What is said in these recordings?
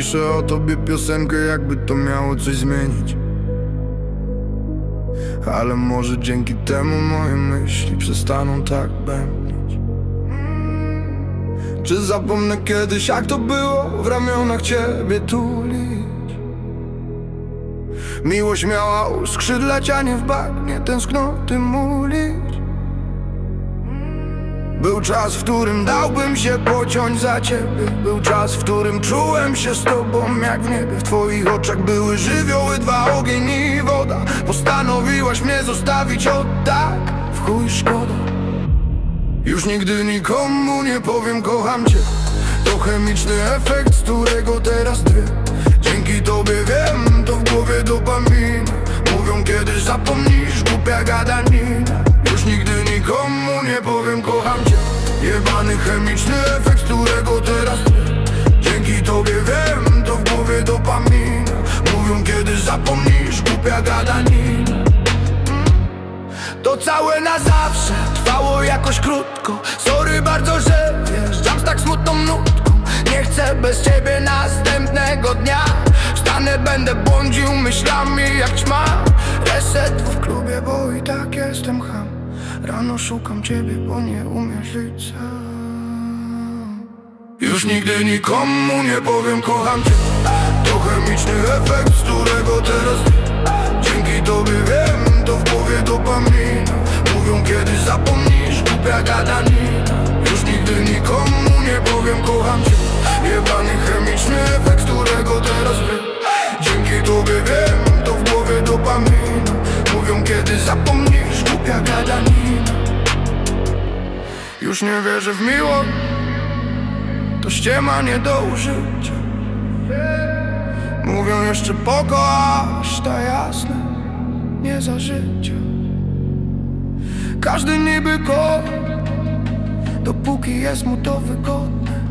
Piszę o tobie piosenkę, jakby to miało coś zmienić. Ale może dzięki temu moje myśli przestaną tak bębnić. Czy zapomnę kiedyś, jak to było w ramionach ciebie tulić? Miłość miała uskrzydlać, a nie w bagnie tęsknoty mulić. Był czas, w którym dałbym się pociąć za ciebie. Był czas, w którym czułem się z tobą jak w niebie. W twoich oczach były żywioły, dwa ogień i woda. Postanowiłaś mnie zostawić, o tak, w chuj szkoda. Już nigdy nikomu nie powiem kocham cię. To chemiczny efekt, z którego teraz drwię. Dzięki tobie wiem, to w głowie dopamina. Mówią kiedyś zapomnisz, głupia gadanina. Już nigdy nikomu nie powiem kocham cię. Jebany chemiczny efekt, z którego teraz drwię. Dzięki tobie wiem, to w głowie dopamina. Mówią kiedyś zapomnisz, głupia gadanina. To całe na zawsze trwało jakoś krótko. Sorry bardzo, że wjeżdżam z tak smutną nutką. Nie chcę bez ciebie następnego dnia. Wstanę, będę błądził myślami jak ćma. Reset w klubie, bo i tak jestem ham. Rano szukam ciebie, bo nie umiesz żyć sam. Już nigdy nikomu nie powiem kocham cię. To chemiczny efekt, z którego teraz dzięki tobie wiem, to w głowie dopamina. Mówią kiedyś zapomnisz, głupia gadanina. Już nigdy nikomu nie powiem kocham cię. Jebany chemiczny efekt, z którego teraz wiem. Dzięki tobie wiem, to w głowie dopamina. Mówią kiedyś zapomnisz, głupia gadanina. Już nie wierzę w miłość, to ściema nie do użycia. Mówią jeszcze pokochasz, ta jasne, nie za życia. Każdy niby kocha, dopóki jest mu to wygodne.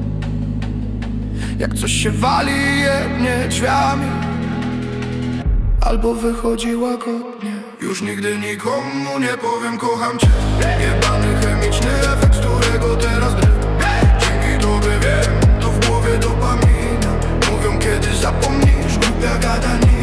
Jak coś się wali, jebnie drzwiami albo wychodzi łagodnie. Już nigdy nikomu nie powiem kocham cię. Jebany chemiczny efekt, z którego teraz drę. Dzięki tobie wiem, to w głowie dopamina. Mówią kiedyś zapomnisz, głupia gadanina.